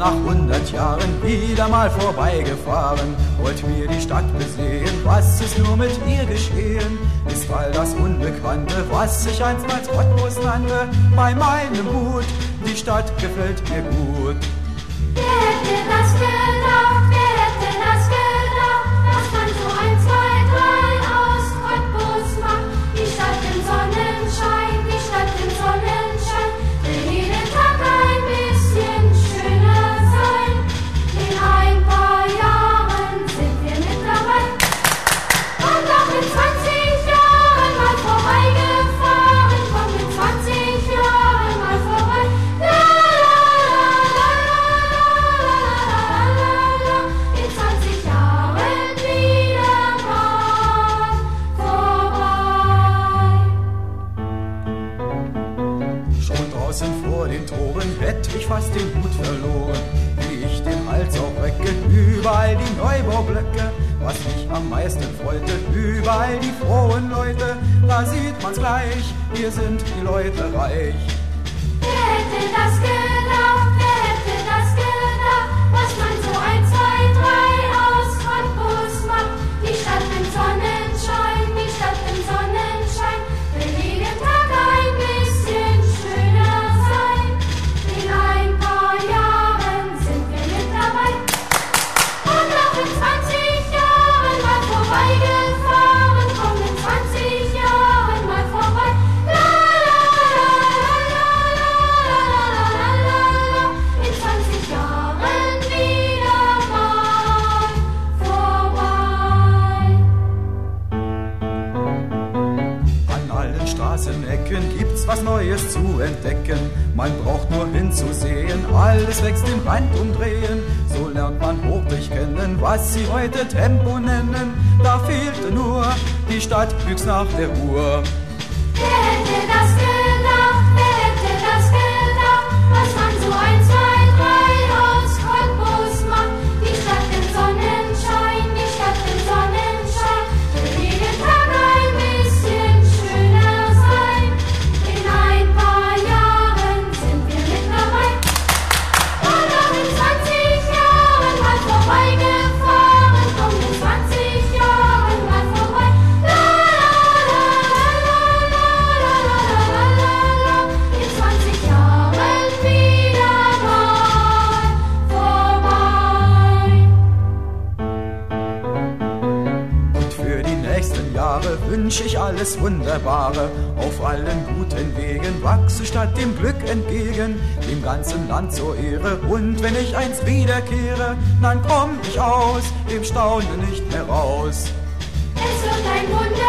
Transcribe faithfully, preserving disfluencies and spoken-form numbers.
nach hundert Jahren wieder mal vorbeigefahren. Wollt mir die Stadt besehen, was ist nur mit ihr geschehen? Ist all das Unbekannte, was ich einstmals Cottbus nannte, bei meinem Hut, die Stadt gefällt mir gut. Wer hätte das gedacht, wer hätte das gedacht, dass man so ein, zwei, drei aus Cottbus macht? Die Stadt im Sonnenschein, die Stadt im Sonnenschein, will jeden Tag ein bisschen schöner sein. In ein paar Jahren sind wir mit dabei und auch in zwanzig Jahren mal vorbeigefahren, kommt in zwanzig Jahren mal vorbei. La, la, la, la, in zwanzig Jahren wieder mal vorbei. Schon draußen vor den Toren hätt ich fast den Hut verloren, wie ich den Hals aufrecke, überall die Neubaublöcke. Was mich am meisten freute, überall die frohen Leute, da sieht man's gleich, hier sind die Leute reich. Wer hätte das gedacht, wer hätte das gedacht, was man so ein, zwei, drei aus Cottbus macht? Die Stadt im Sonnenschein, die Stadt im Sonnenschein, will jeden Tag ein bisschen schöner sein. In ein paar Jahren sind wir mit dabei und auch in zwanzig Jahren mal vorbeigefahren, kommt in zwanzig Jahren mal vorbei. La, in zwanzig Jahren wieder mal vorbei. An allen Straßenecken gibt's was Neues zu entdecken. Man braucht nur hinzusehen, alles wächst im Handumdrehen. So lernt man hochdurch kennen, was sie heute Tempo nennen. Da fehlte nur, die Stadt büchst nach der Uhr. Wer hätte das gedacht, wer hätte das gedacht, was man so ein, zwei, drei aus Cottbus macht? Die Stadt im Sonnenschein, die Stadt im Sonnenschein, will jeden Tag ein bisschen schöner sein. In ein paar Jahren sind wir mit dabei und auch in zwanzig Jahren mal vorbeigefahren, kommt in zwanzig Jahren mal vorbei. La, in zwanzig Jahren wieder mal vorbei. Und für die nächsten Jahre wünsch ich alles Wunderbare. Auf allen guten Wegen wachse Stadt dem Glück entgegen, dem ganzen Land zur Ehre. Und wenn ich einst wiederkehre, dann komm ich aus dem Staunen nicht mehr raus. Es wird ein Wunder